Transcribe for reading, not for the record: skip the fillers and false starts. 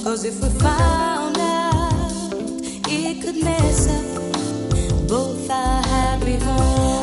'Cause if we found out, it could mess up both our happy home.